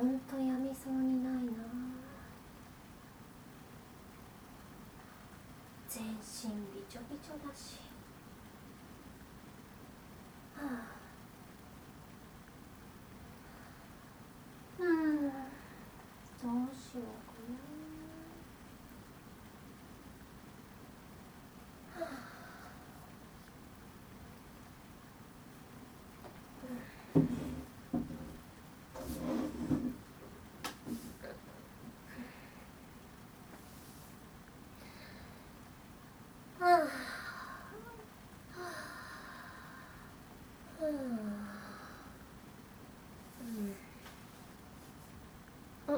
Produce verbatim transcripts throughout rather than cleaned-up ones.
んとやみそうにないな。全身びちょびちょだし。はあ、うんどうしようかな。はあ、はあ、うん、あ、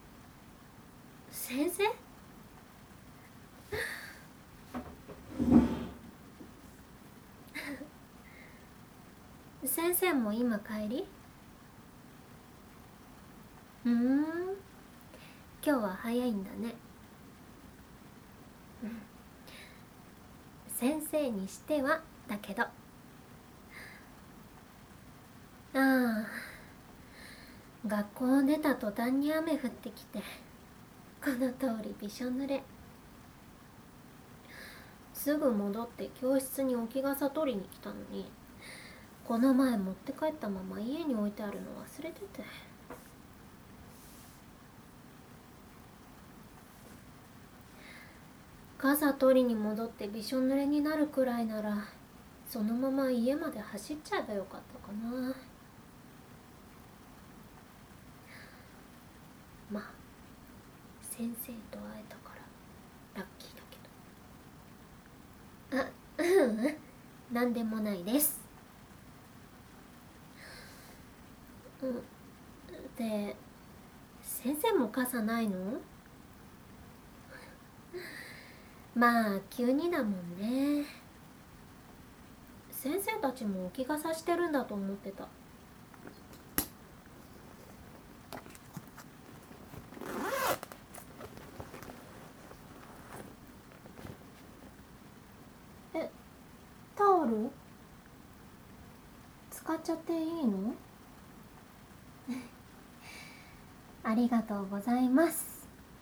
先生？先生も今帰り？うーん、今日は早いんだね。先生にしてはだけど。ああ、学校を出た途端に雨降ってきて、この通りびしょ濡れ。すぐ戻って教室に置き傘取りに来たのに、この前持って帰ったまま家に置いてあるの忘れてて。傘取りに戻ってびしょ濡れになるくらいなら、そのまま家まで走っちゃえばよかったかな。まあ先生と会えたからラッキーだけど。あ、ううん、なんでもないです。うん、で、先生も傘ないの？まあ急にだもんね。先生たちも置き傘してるんだと思ってた。え、タオル使っちゃっていいの？ありがとうございます。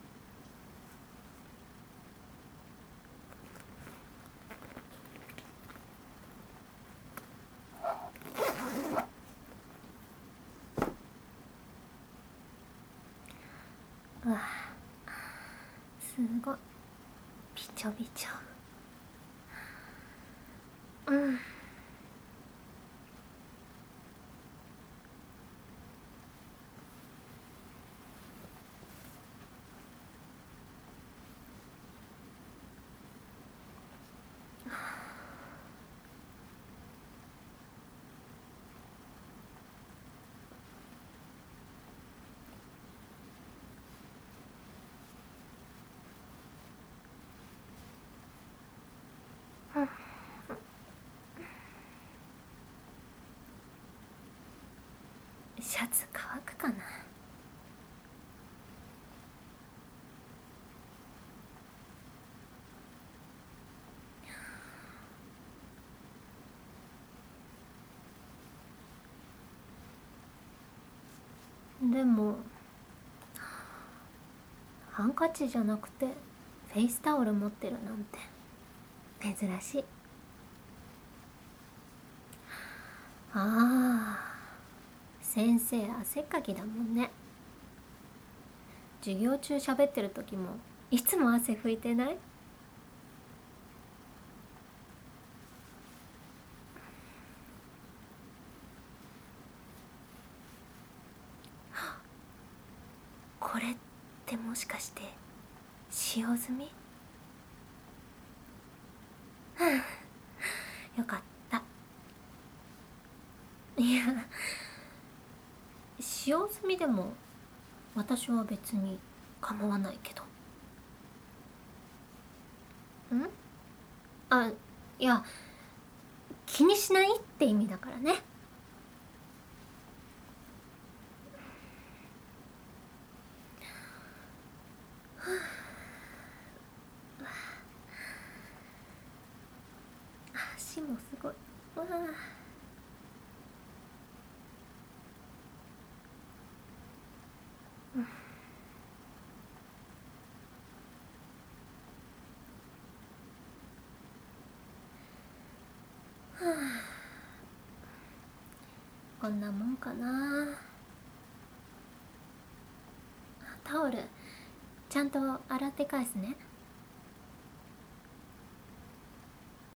うわ、すごいびちょびちょ。うん。シャツ乾くかな。でもハンカチじゃなくてフェイスタオル持ってるなんて珍しい。ああ、先生汗っかきだもんね。授業中喋ってる時もいつも汗拭いてない？これってもしかして使用済み？よかった。いや、使用済みでも私は別に構わないけど。ん？あ、いや、気にしないって意味だからね。足もすごい。わあ、 こんなもんかな。タオルちゃんと洗って返すね。